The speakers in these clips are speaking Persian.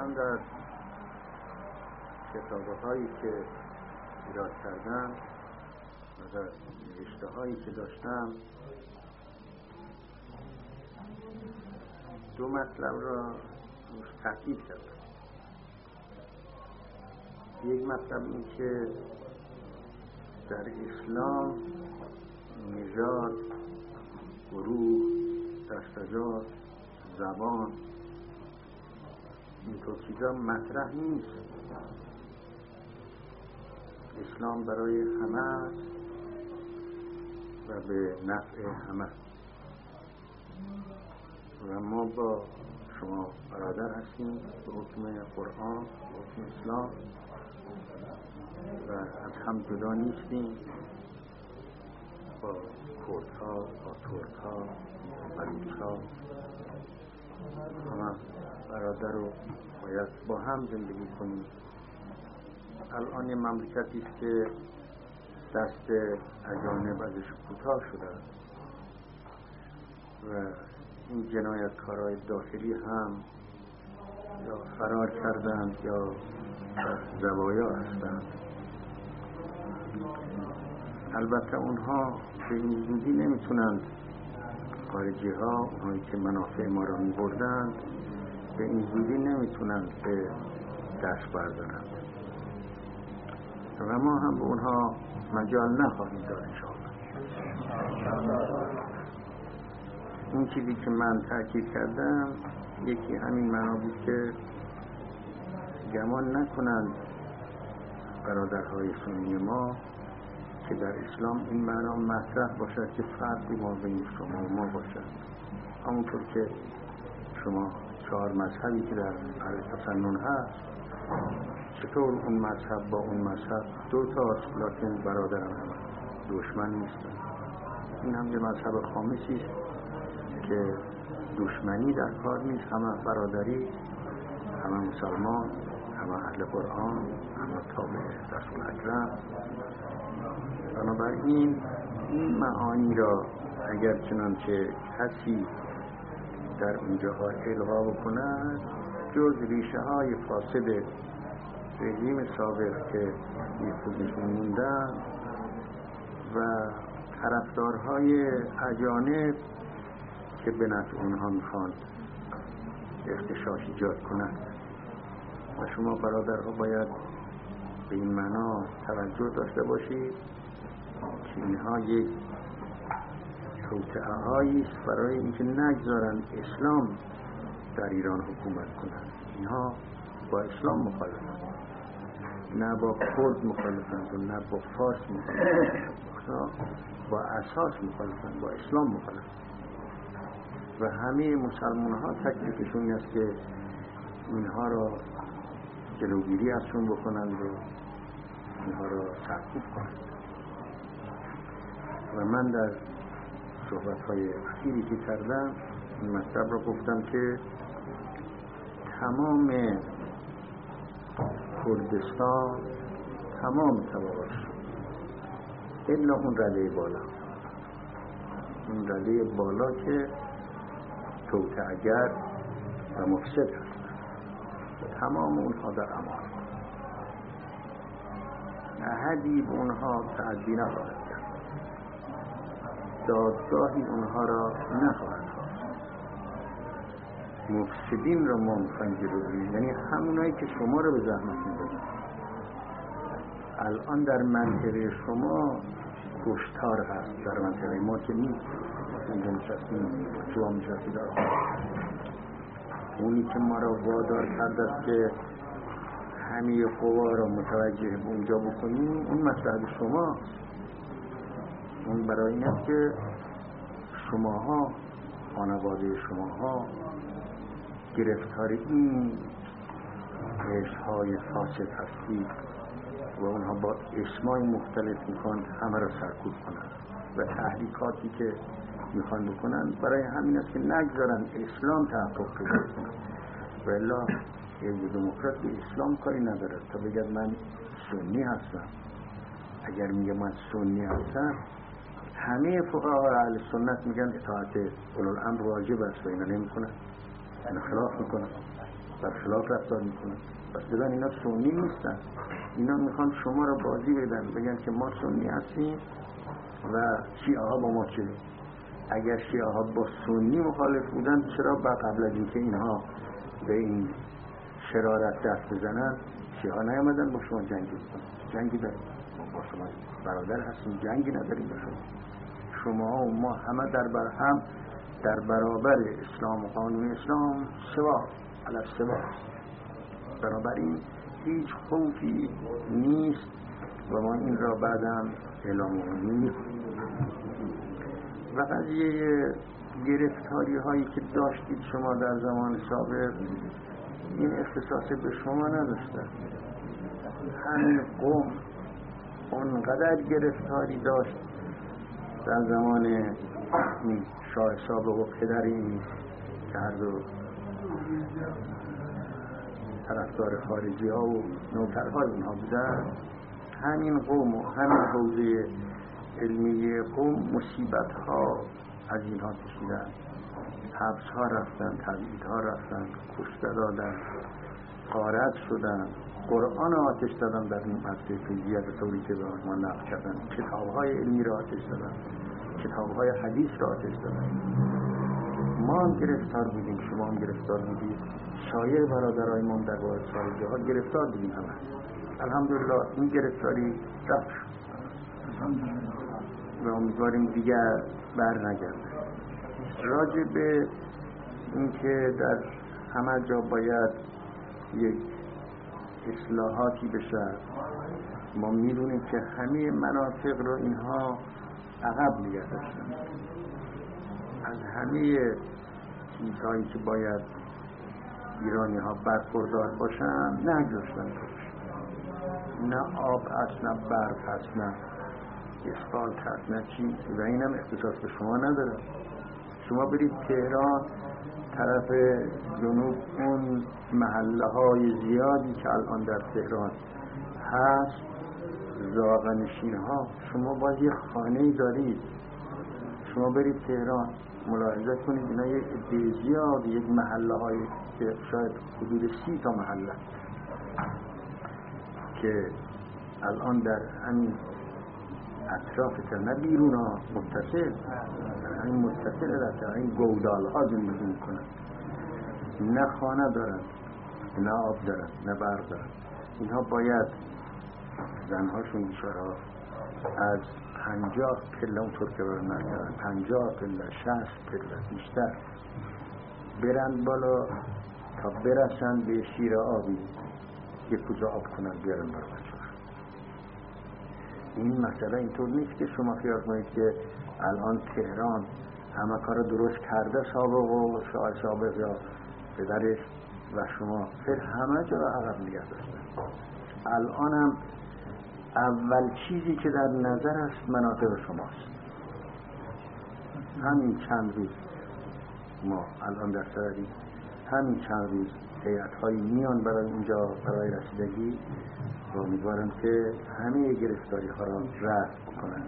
من در کتابه هایی که ایراد کردم و در نوشته هایی که داشتم دو مطلب را روش تاکید کردم. یک مطلب این که در اسلام نژاد، گروه، دستجات، زبان اینطور چیزا مطرح نیست. اسلام برای همه است و به نفع همه و ما با شما برادر هستیم به حکم قرآن، به حکم اسلام و از هم جدا نیستیم. با کردها، با ترکها، با بلوچها همه برادر رو باید با هم زندگی کنیم. الان یه مملکتی است که دست اجانب ازش کوتاه شده و این جنایتکارای داخلی هم یا فرار کردند یا زوایا هستند. البته اونها به این زودی نمیتونند، خارجی ها، اونهایی که منافع ما را میبردند به این زودی نمیتونند که دست بردارند و ما هم به اونها مجال نخواهیم داد انشاءالله. اون چیزی که من تاکید کردم یکی همین معنا بود که گمان نکنند برادرهای سنی ما که در اسلام این معنا مطرح باشد که فرقی ما بین شما و ما باشد. همونطور که شما 4 مذهبی که در اهل تسنن هست، چطور اون مذهب با اون مذهب 2 تاست لکن برادران هم دشمن نیستن. این هم یه مذهب خامسی است که دشمنی در کار نیست، همه برادری، همه مسلمان، همه اهل قرآن، همه تابع رسول اکرم. بنابراین این معانی را اگر چنانچه کسی در اونجاها الغا بکند، جز ریشه های فاسد رژیم سابق که میخودشون موندن و طرفدارهای اجانب که به نفع اونها میخوان اختشاش ایجاد کنند و شما برادرها باید به این معنا توجه داشته باشید که اینها یک توطئه هایی است برای اینکه نگذارن اسلام در ایران حکومت کنند. اینها با اسلام مخالفند، نه با کرد مخالفند و نه با فارس مخالفند، با اساس مخالفند، با اسلام مخالفند و همه مسلمان ها تکلیفشون این است که اینها را جلوگیری ازشون بکنند و اینها را سرکوب کنند. و من در صحبت‌های اخیری که کردم این مطلب را گفتم که تمام کردستان تمام تباهش الا اون رده بالا، اون رده بالا که توطئه‌گر و مفسد هست، تمام اونها در امان، احدی به اونها تعدی نخواهد کرد، دادگاهی اونها را نخواهد خواست. مفسدین را ما میخوایم جلو بگیریم، یعنی همونایی که شما را به زحمت می‌برند. الان در منطقه شما کشتار هست، در منطقه ما که نیست. اینجا نشستیم، شما نشستید در اونی که ما را وادار کرده است که همه قوا را متوجه به اونجا بکنیم، اون مصلحت شماست. اون برای این است که شماها، خانواده شماها گرفتار این عشق‌های فاسد هستید و اونها با اسمای مختلف میخوان همه را سرکوب کنند و تحریکاتی که میخوان بکنن برای همین است که نگذارن اسلام تحقق پیدا کنند. و الا یک دموکرات به اسلام کاری نداره. تا بگید من سنی هستم، اگر میگه من سنی هستم، همه فقها اهل سنت میگن اطاعت اولوالامر واجب است و اینا نمیکنن، اینا خلاف میکنن. برخلاف رفتار میکنن. پس بزن اینا سنی نیستن، اینا میخوان شما رو بازی بدن، بگن که ما سنی هستیم و شیعه ها با ما چه. اگر شیعه ها با سنی مخالف بودن، چرا با قبل از اینکه اینها به این شرارت دست بزنن شیعه ها نیامدن با شما جنگی بکنن؟ جنگی داریم با شما، برادر هستیم، جنگی نداریم با شما و ما همه در برابر اسلام و قانون اسلام سوا علی سوا. بنابراین هیچ خوفی نیست و ما این را بعداً اعلام می‌کنیم. و قضیه گرفتاری هایی که داشتید شما در زمان سابق، این اختصاص به شما نداشته. همین قوم اونقدر گرفتاری داشت در زمان این شاه سابق و پدر این که هر دو طرفدار خارجی ها و نوکرهای اونها بودن، همین قوم و همین حوزه علمی قوم مصیبت ها از اینها کشیدن، حبس ها رفتن، تبعید ها رفتن، کشته دادن، غارت شدن، قرآن آتش دادن در این مدرسه فیضیه به طوری که به ما نقل کردن، کتاب های علمی را آتش دادن، کتاب های حدیث را آتش دادن. ما هم گرفتار بودیم، شما هم گرفتار بودید، شایر برادرای ما در واحد خارجی ها گرفتار بودیم همه. الحمدلله این گرفتاری رفت و امیدواریم دیگر بر نگرده. راجع به اینکه در همه جا باید یک اصلاحاتی بشه، ما میدونیم که همه مناطق رو اینها عقب نگه داشتن، از همه چیزهایی که باید ایرانی ها برخوردار باشن نگذاشتن. نه آب هست، نه برق هست، نه اسفالت هست، نه چی. و اینم اختصاص به شما نداره. شما برید تهران طرف جنوب، اون محله های زیادی که الان در تهران هست، زاغنشین ها، شما باید یه خانه‌ای دارید. شما برید تهران ملاحظه کنید، اینا یک عده زیاد، یک محله های که شاید حدود 30 تا محله که الان در همین اطراف تهران، بیرون ها متصل، همین متصل در تهران، این گودال ها زندگی میکنن، نه خانه دارن، نه آب دارن، نه برق دارن. اینها باید زنهاشون بیچاره‌ها از 50 پله، اونطور که برن نکردن، 50 پله، 60 پله بیشتر برن بالا تا برسن به شیر آبی که کجا آب کنن بیارن برای بچه‌ها. این مسئله اینطور نیست که شما خیال کنید که الان تهران همه کار درست کرده، سابق و شاه سابق یا پدرش و شما، فر همه جا را عقب نگه داشتن. الان هم اول چیزی که در نظر است مناطق شماست. همین چند روز ما الان در سرحدی، همین چند روز هیئت‌هایی میان برای اینجا برای رسیدگی و امیدوارم که همه گرفتاری ها را رفع کنند.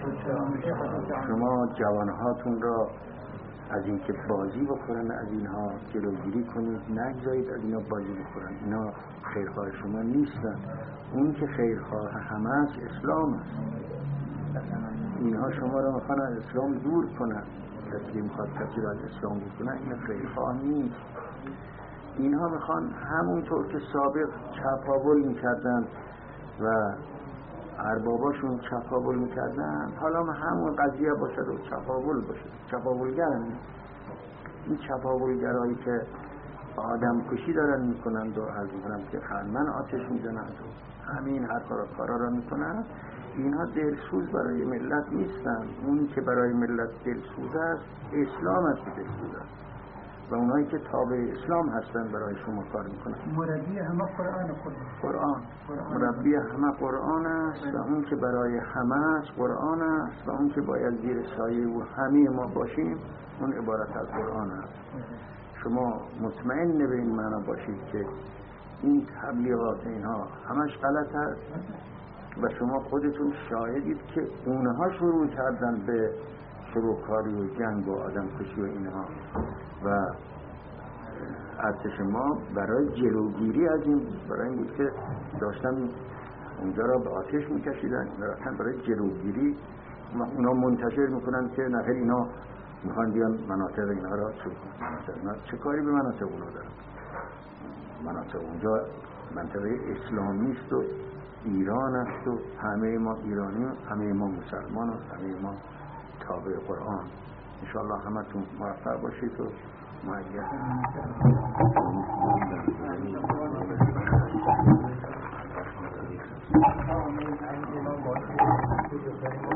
شما جوانهاتون را از اینکه بازی بخورن از اینها جلوگیری کنید، نگذارید از اینا بازی بخورن. اینا خیرخواه شما نیستن. اون که خیرخواه همه از اسلام است. اینها شما را میخوان از اسلام دور کنن. کسی میخواد کسی را از اسلام دور کنن، این خیرخواه نیست. اینها میخوان همونطور که سابق چپاول میکردن و ارباباشون چپاول میکردن، حالا همون قضیه باشد و چپاول باشد. چپاولگرن. این چپاولگرایی که آدم کشی دارن میکنند و از میکنند که خرمن آتش میزنند و همین هر کارا را میکنند، اینها دلسوز برای ملت نیستن. اون که برای ملت دلسوز است اسلام است که دلسوز است و اونایی که تابع اسلام هستن برای شما کار میکنن. مربی همه قرآن مربی همه قرآن است و اون که برای همه است قرآن است و اون که باید زیر سایه و همه ما باشیم اون عبارت از قرآن است. شما مطمئن به این معنا باشید که این تبلیغات اینها همش غلط است و شما خودتون شاهدید که اونها شروع کردن به شروعکاری و جنگ و آدم کشی و اینها و ارتش ما برای جلوگیری از این، برای این بود که داشتن اونجا را به آتش میکشیدن، برای جلوگیری اونا منتشر میکنن که نفر اینا میخوان بیان مناطق اینا را چه کنن. چه کاری به مناطق اونا دارن؟ مناطق اونجا منطقه اسلامی است و ایران است و همه ما ایرانی، همه ما مسلمان و همه ما تابع قرآن. انشاءالله همتون موفق باشید و مؤید